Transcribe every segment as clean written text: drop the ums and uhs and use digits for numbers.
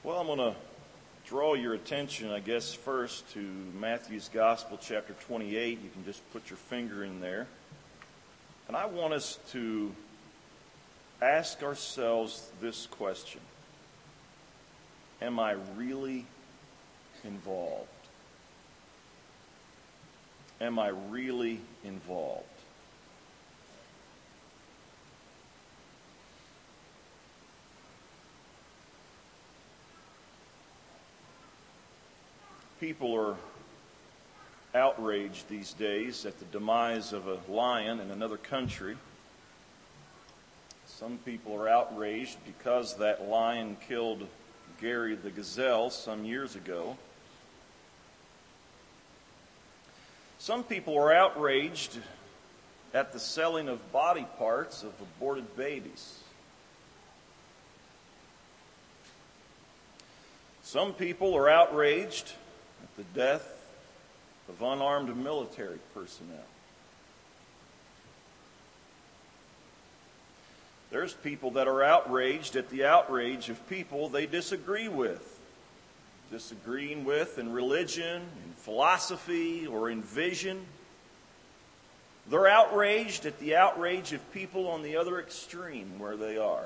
Well, I'm going to draw your attention, I guess, first to Matthew's Gospel, chapter 28. You can just put your finger in there. And I want us to ask ourselves this question. Am I really involved? Am I really involved? People are outraged these days at the demise of a lion in another country. Some people are outraged because that lion killed Gary the gazelle some years ago. Some people are outraged at the selling of body parts of aborted babies. Some people are outraged at the death of unarmed military personnel. There's people that are outraged at the outrage of people they disagree with. Disagreeing with in religion, in philosophy, or in vision. They're outraged at the outrage of people on the other extreme where they are.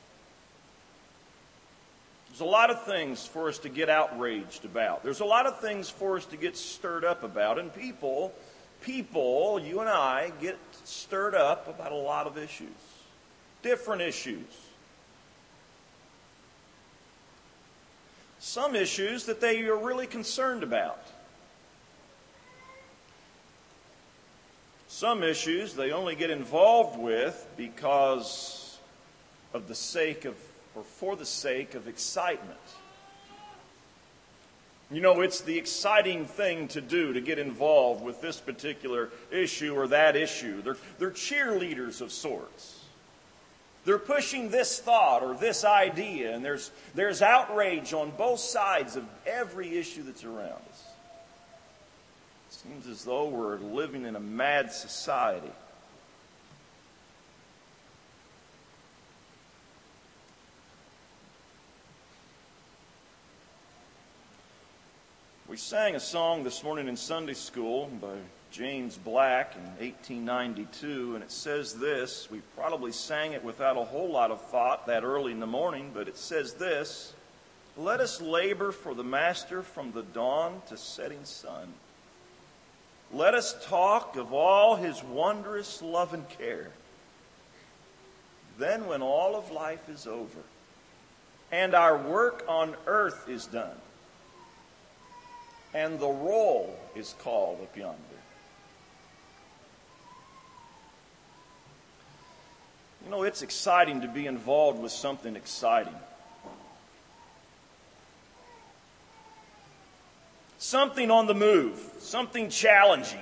There's a lot of things for us to get outraged about. There's a lot of things for us to get stirred up about. And people, you and I, get stirred up about a lot of issues. Different issues. Some issues that they are really concerned about. Some issues they only get involved with because of the sake of, or for the sake of excitement. You know, it's the exciting thing to do to get involved with this particular issue or that issue. They're cheerleaders of sorts. They're pushing this thought or this idea, and there's outrage on both sides of every issue that's around us. It seems as though we're living in a mad society. We sang a song this morning in Sunday school by James Black in 1892, and it says this. We probably sang it without a whole lot of thought that early in the morning, but it says this: "Let us labor for the Master from the dawn to setting sun. Let us talk of all His wondrous love and care. Then when all of life is over, and our work on earth is done, and the roll is called up yonder." You know, it's exciting to be involved with something exciting. Something on the move, something challenging.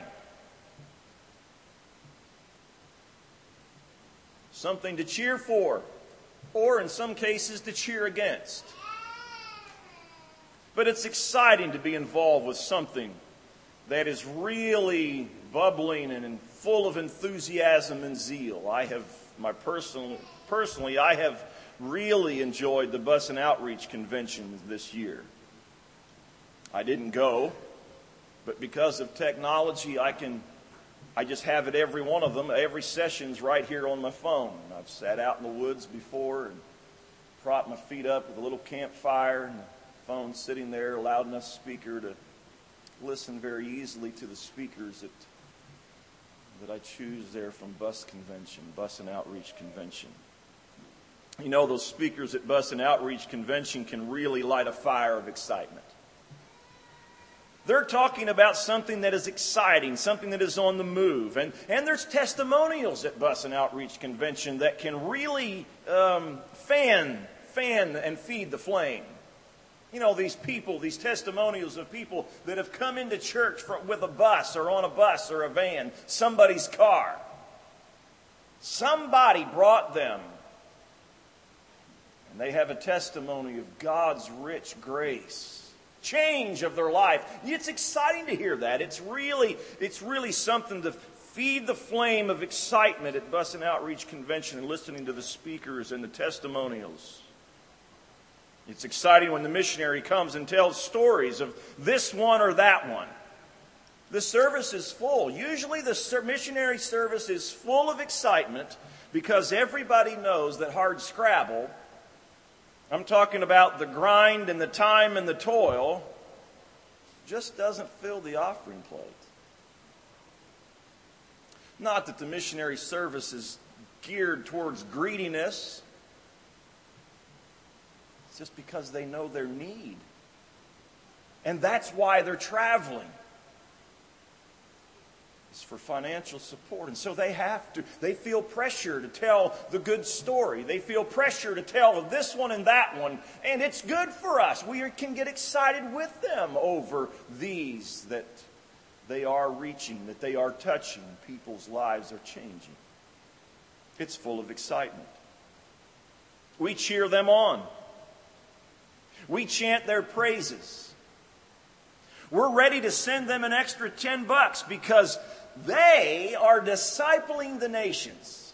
Something to cheer for, or in some cases to cheer against. But it's exciting to be involved with something that is really bubbling and full of enthusiasm and zeal. Personally, I have really enjoyed the Bus and Outreach Convention this year. I didn't go, but because of technology, I just have it every one of them. Every session's right here on my phone. I've sat out in the woods before and propped my feet up with a little campfire, and the phone sitting there, a loud enough speaker to listen very easily to the speakers that I choose there from Bus and Outreach Convention. You know, those speakers at Bus and Outreach Convention can really light a fire of excitement. They're talking about something that is exciting, something that is on the move. And there's testimonials at Bus and Outreach Convention that can really fan and feed the flame. You know, these testimonials of people that have come into church with a bus or on a bus or a van, somebody's car. Somebody brought them. And they have a testimony of God's rich grace, change of their life. It's exciting to hear that. It's really something to feed the flame of excitement at Bus and Outreach Convention and listening to the speakers and the testimonials. It's exciting when the missionary comes and tells stories of this one or that one. The service is full. Usually the missionary service is full of excitement because everybody knows that hard scrabble, I'm talking about the grind and the time and the toil, just doesn't fill the offering plate. Not that the missionary service is geared towards greediness. It's just because they know their need. And that's why they're traveling. It's for financial support. And so they feel pressure to tell the good story. They feel pressure to tell of this one and that one. And it's good for us. We can get excited with them over these that they are reaching, that they are touching. People's lives are changing. It's full of excitement. We cheer them on. We chant their praises. We're ready to send them an extra $10 because they are discipling the nations.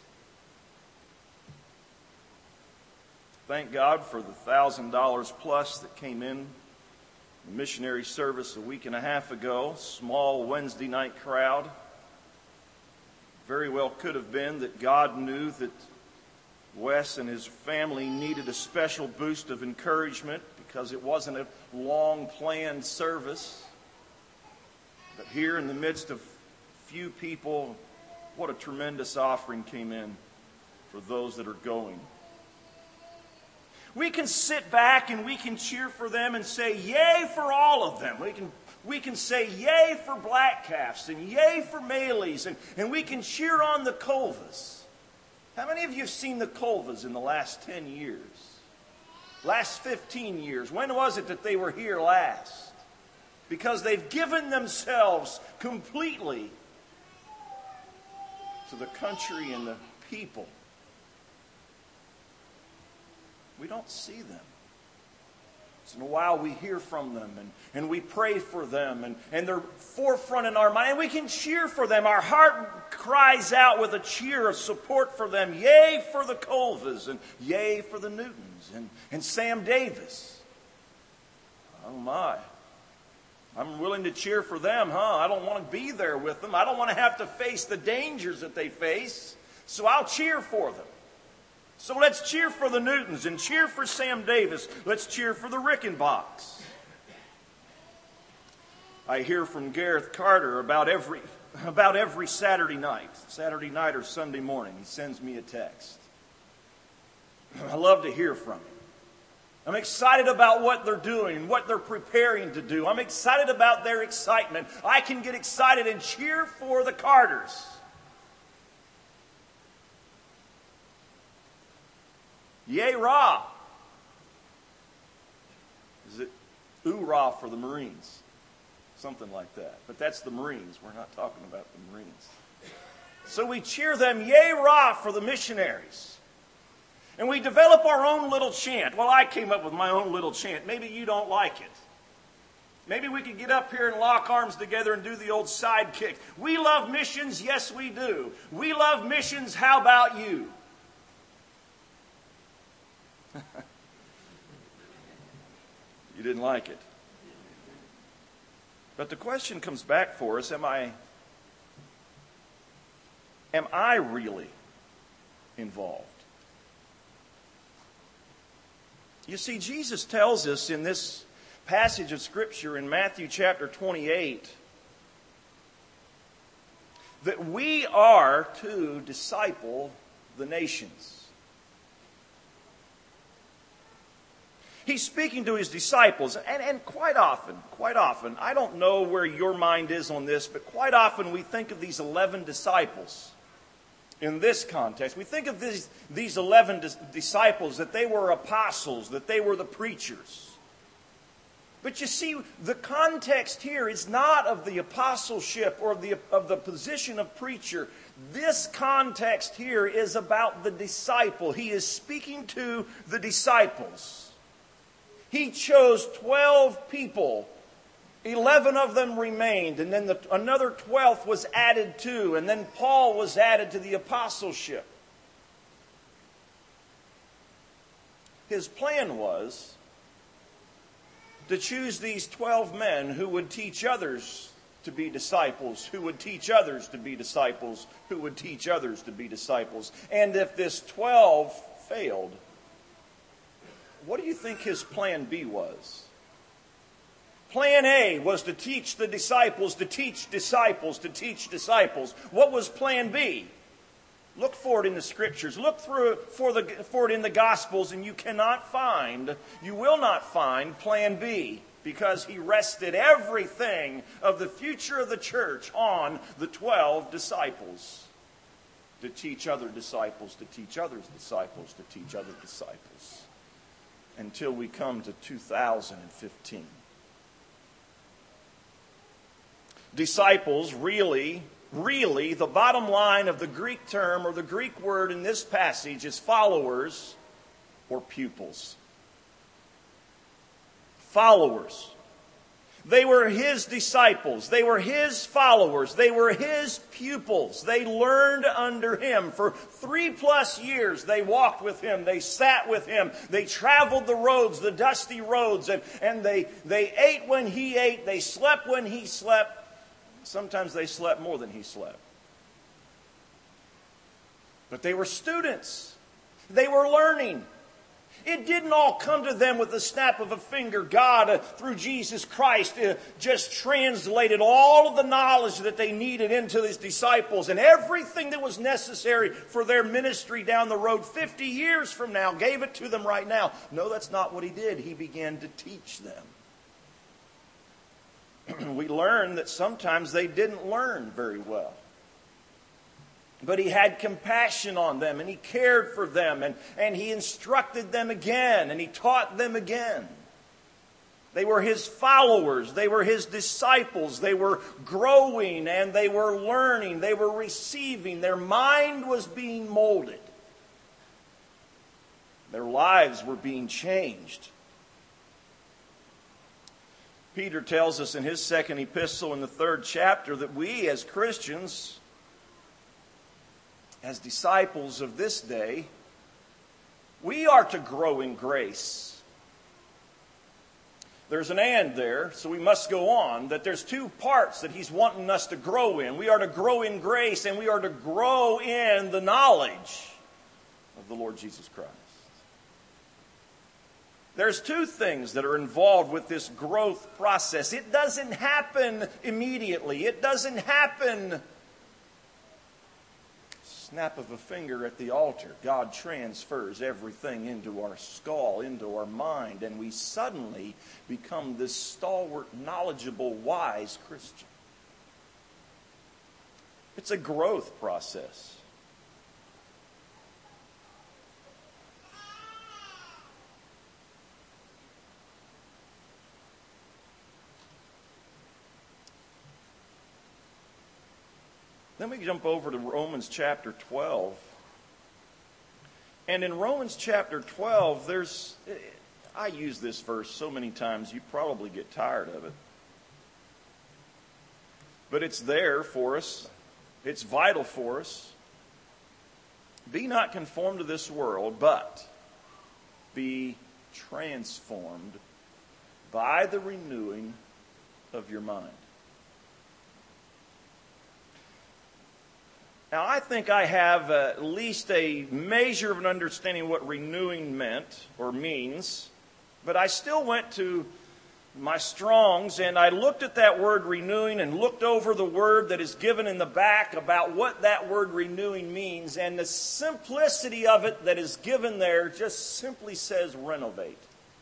Thank God for the $1,000 plus that came in the missionary service a week and a half ago. Small Wednesday night crowd. Very well could have been that God knew that Wes and his family needed a special boost of encouragement because it wasn't a long-planned service. But here in the midst of few people, what a tremendous offering came in for those that are going. We can sit back and we can cheer for them and say, yay for all of them. We can say, yay for Black Calves and yay for Melees, and we can cheer on the Colvas. How many of you have seen the Colvas in the last 10 years? Last 15 years? When was it that they were here last? Because they've given themselves completely to the country and the people. We don't see them. Once in a while we hear from them and we pray for them and they're forefront in our mind. And we can cheer for them. Our heart cries out with a cheer of support for them. Yay for the Colvas and yay for the Newtons and Sam Davis. Oh my. I'm willing to cheer for them, I don't want to be there with them. I don't want to have to face the dangers that they face. So I'll cheer for them. So let's cheer for the Newtons and cheer for Sam Davis. Let's cheer for the Rickenbachs. I hear from Gareth Carter about every Saturday night or Sunday morning. He sends me a text. I love to hear from him. I'm excited about what they're doing and what they're preparing to do. I'm excited about their excitement. I can get excited and cheer for the Carters. Yay, rah. Is it ooh-rah for the Marines? Something like that. But that's the Marines. We're not talking about the Marines. So we cheer them, yay, rah, for the missionaries. And we develop our own little chant. Well, I came up with my own little chant. Maybe you don't like it. Maybe we could get up here and lock arms together and do the old sidekick. We love missions, yes we do. We love missions, how about you? You didn't like it. But the question comes back for us, am I really involved? You see, Jesus tells us in this passage of Scripture in Matthew chapter 28 that we are to disciple the nations. He's speaking to his disciples, and quite often, I don't know where your mind is on this, but quite often we think of these 11 disciples in this context. We think of these 11 disciples, that they were apostles, that they were the preachers. But you see, the context here is not of the apostleship or of the position of preacher. This context here is about the disciple. He is speaking to the disciples. He chose 12 people. 11 of them remained, and then another 12th was added to, and then Paul was added to the apostleship. His plan was to choose these 12 men who would teach others to be disciples, who would teach others to be disciples, who would teach others to be disciples. And if this 12 failed, what do you think his plan B was? Plan A was to teach the disciples, to teach disciples, to teach disciples. What was plan B? Look for it in the Scriptures. Look for it in the Gospels, and you will not find plan B, because he rested everything of the future of the church on the 12 disciples. To teach other disciples, to teach others disciples, to teach other disciples. Until we come to 2015. Disciples, really, the bottom line of the Greek term or the Greek word in this passage is followers or pupils. Followers. They were his disciples. They were his followers. They were his pupils. They learned under him. For 3+ years they walked with him. They sat with him. They traveled the roads, the dusty roads. And they ate when he ate. They slept when he slept. Sometimes they slept more than he slept. But they were students. They were learning. It didn't all come to them with the snap of a finger. God, through Jesus Christ, just translated all of the knowledge that they needed into his disciples and everything that was necessary for their ministry down the road 50 years from now, gave it to them right now. No, that's not what he did. He began to teach them. We learn that sometimes they didn't learn very well. But he had compassion on them, and he cared for them, and he instructed them again, and he taught them again. They were his followers. They were his disciples. They were growing, and they were learning. They were receiving. Their mind was being molded. Their lives were being changed. Peter tells us in his second epistle in the 3rd chapter that we as Christians, as disciples of this day, we are to grow in grace. There's an and there, so we must go on, that there's 2 parts that he's wanting us to grow in. We are to grow in grace, and we are to grow in the knowledge of the Lord Jesus Christ. There's 2 things that are involved with this growth process. It doesn't happen immediately. It doesn't happen snap of a finger at the altar. God transfers everything into our skull, into our mind, and we suddenly become this stalwart, knowledgeable, wise Christian. It's a growth process. Then we jump over to Romans chapter 12. And in Romans chapter 12, I use this verse so many times, you probably get tired of it. But it's there for us. It's vital for us. Be not conformed to this world, but be transformed by the renewing of your mind. Now, I think I have at least a measure of an understanding of what renewing meant or means, but I still went to my Strong's and I looked at that word renewing and looked over the word that is given in the back about what that word renewing means, and the simplicity of it that is given there just simply says renovate.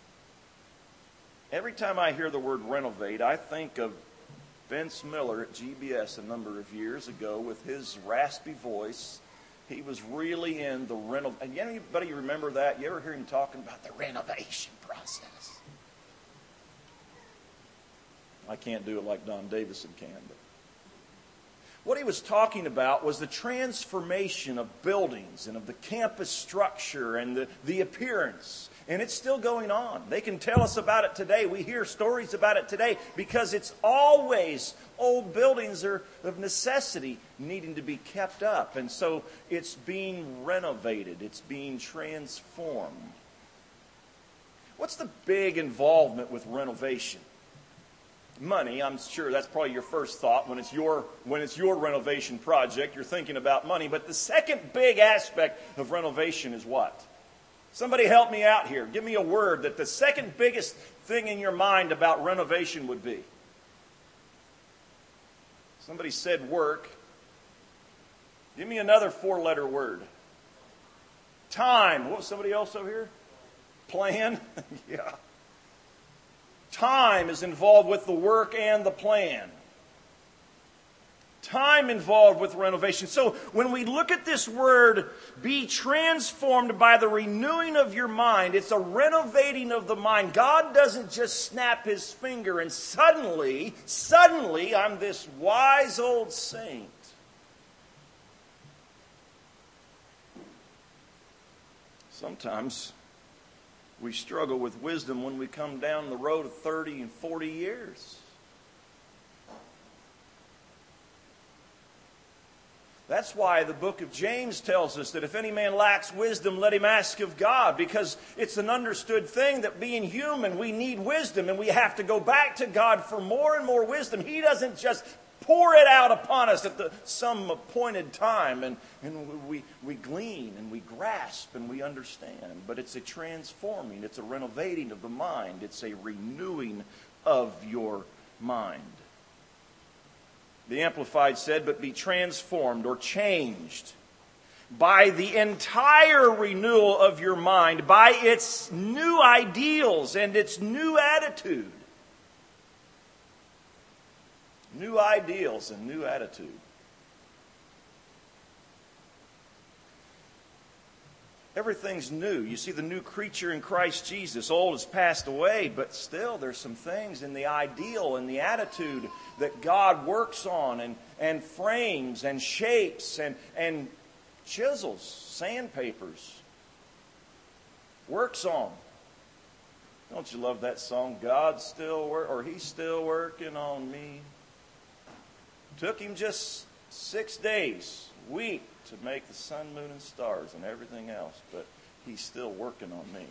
Every time I hear the word renovate, I think of Vince Miller at GBS a number of years ago with his raspy voice. He was really in the renovation. Anybody remember that? You ever hear him talking about the renovation process? I can't do it like Don Davison can, but what he was talking about was the transformation of buildings and of the campus structure and the appearance. And it's still going on. They can tell us about it today. We hear stories about it today because it's always old buildings are of necessity needing to be kept up. And so it's being renovated. It's being transformed. What's the big involvement with renovation? Money. I'm sure that's probably your first thought when it's your renovation project. You're thinking about money. But the second big aspect of renovation is what? Somebody help me out here. Give me a word that the second biggest thing in your mind about renovation would be. Somebody said work. Give me another 4-letter word. Time. What was somebody else over here? Plan. Yeah. Time is involved with the work and the plan. Time involved with renovation. So when we look at this word, be transformed by the renewing of your mind, it's a renovating of the mind. God doesn't just snap his finger and suddenly, I'm this wise old saint. Sometimes we struggle with wisdom when we come down the road of 30 and 40 years. That's why the book of James tells us that if any man lacks wisdom, let him ask of God, because it's an understood thing that being human, we need wisdom, and we have to go back to God for more and more wisdom. He doesn't just pour it out upon us at some appointed time, and we glean and we grasp and we understand. But it's a transforming, it's a renovating of the mind, it's a renewing of your mind. The Amplified said, but be transformed or changed by the entire renewal of your mind, by its new ideals and its new attitude. New ideals and new attitude. Everything's new. You see the new creature in Christ Jesus. Old has passed away, but still there's some things in the ideal and the attitude that God works on and frames and shapes and chisels, sandpapers, works on. Don't you love that song? God's still He's still working on me. Took him just 6 days, week, to make the sun, moon, and stars and everything else, but he's still working on me.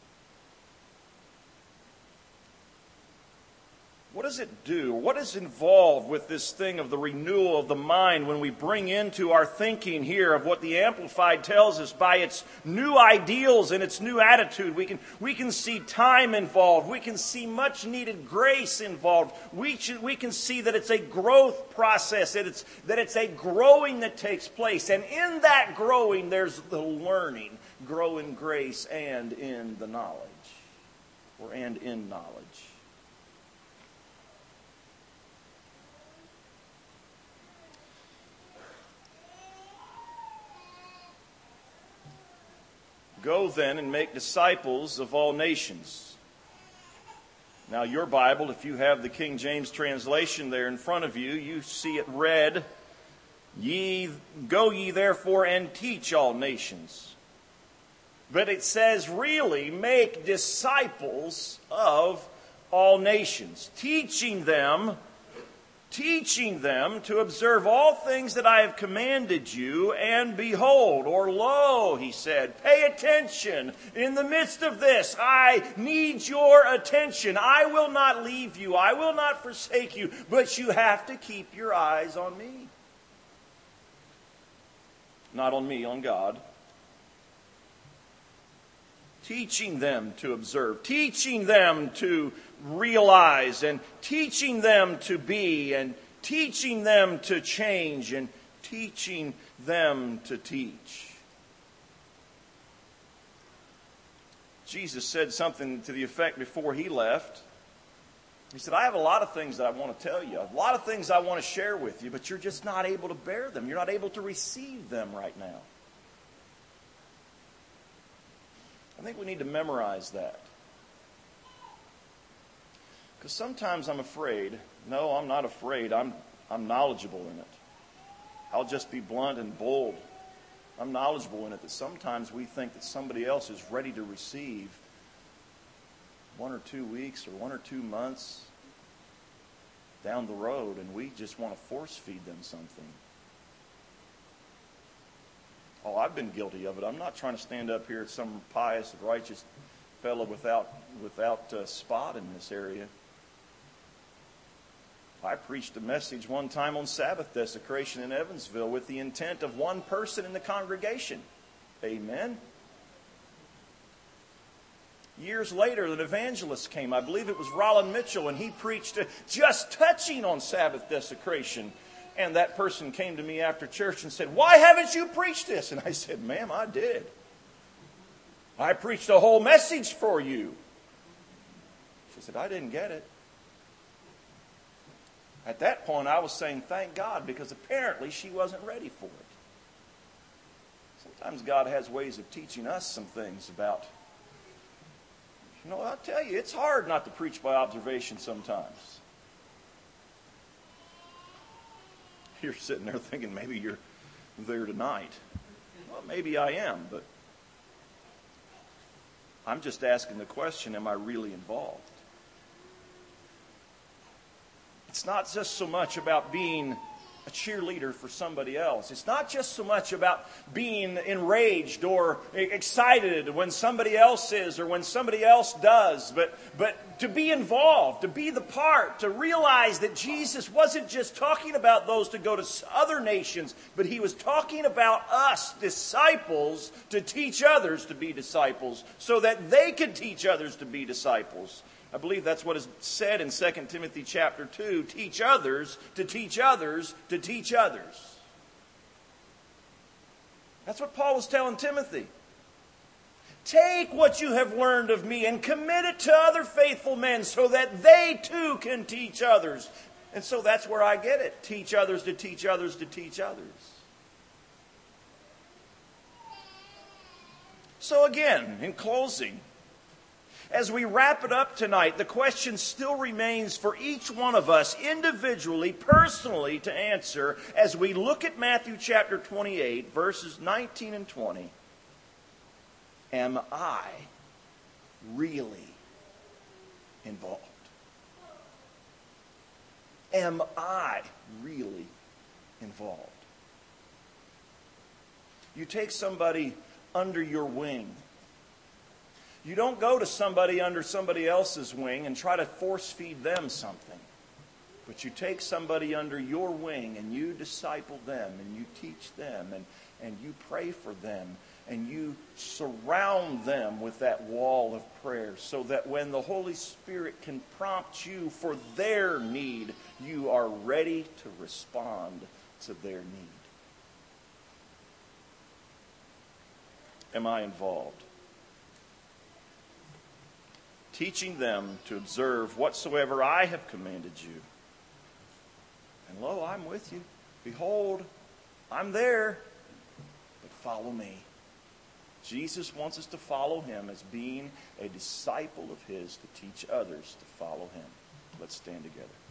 What does it do? What is involved with this thing of the renewal of the mind when we bring into our thinking here of what the Amplified tells us by its new ideals and its new attitude? We can see time involved. We can see much needed grace involved. We can see that it's a growth process, that it's a growing that takes place. And in that growing, there's the learning. Grow in grace and in the knowledge. And in knowledge. Go then and make disciples of all nations. Now your Bible, if you have the King James translation there in front of you, you see it read, Go ye therefore and teach all nations. But it says really make disciples of all nations, teaching them to observe all things that I have commanded you, and behold, or lo, he said, pay attention. In the midst of this, I need your attention. I will not leave you. I will not forsake you, but you have to keep your eyes on me. Not on me, on God. Teaching them to observe, teaching them to realize, and teaching them to be, and teaching them to change, and teaching them to teach. Jesus said something to the effect before he left. He said, I have a lot of things that I want to tell you, a lot of things I want to share with you, but you're just not able to bear them. You're not able to receive them right now. I think we need to memorize that. Because sometimes I'm afraid. No, I'm not afraid. I'm knowledgeable in it. I'll just be blunt and bold. I'm knowledgeable in it that sometimes we think that somebody else is ready to receive 1 or 2 weeks or 1 or 2 months down the road, and we just want to force feed them something. Oh, I've been guilty of it. I'm not trying to stand up here as some pious, righteous fellow without spot in this area. I preached a message one time on Sabbath desecration in Evansville with the intent of one person in the congregation. Amen. Years later, an evangelist came. I believe it was Roland Mitchell, and he preached just touching on Sabbath desecration. And that person came to me after church and said, "Why haven't you preached this?" And I said, "Ma'am, I did. I preached a whole message for you." She said, "I didn't get it." At that point, I was saying, thank God, because apparently she wasn't ready for it. Sometimes God has ways of teaching us some things about, I'll tell you, it's hard not to preach by observation sometimes. You're sitting there thinking maybe you're there tonight. Well, maybe I am, but I'm just asking the question, am I really involved? It's not just so much about being a cheerleader for somebody else. It's not just so much about being enraged or excited when somebody else is or when somebody else does, but to be involved, to be the part, to realize that Jesus wasn't just talking about those to go to other nations, but he was talking about us, disciples, to teach others to be disciples so that they could teach others to be disciples. I believe that's what is said in 2 Timothy chapter 2. Teach others to teach others to teach others. That's what Paul was telling Timothy. Take what you have learned of me and commit it to other faithful men so that they too can teach others. And so that's where I get it. Teach others to teach others to teach others. So again, in closing, as we wrap it up tonight, the question still remains for each one of us individually, personally, to answer as we look at Matthew chapter 28, verses 19 and 20. Am I really involved? Am I really involved? You take somebody under your wing. You don't go to somebody under somebody else's wing and try to force feed them something. But you take somebody under your wing and you disciple them and you teach them and you pray for them and you surround them with that wall of prayer so that when the Holy Spirit can prompt you for their need, you are ready to respond to their need. Am I involved? Teaching them to observe whatsoever I have commanded you. And lo, I'm with you. Behold, I'm there. But follow me. Jesus wants us to follow him as being a disciple of his to teach others to follow him. Let's stand together.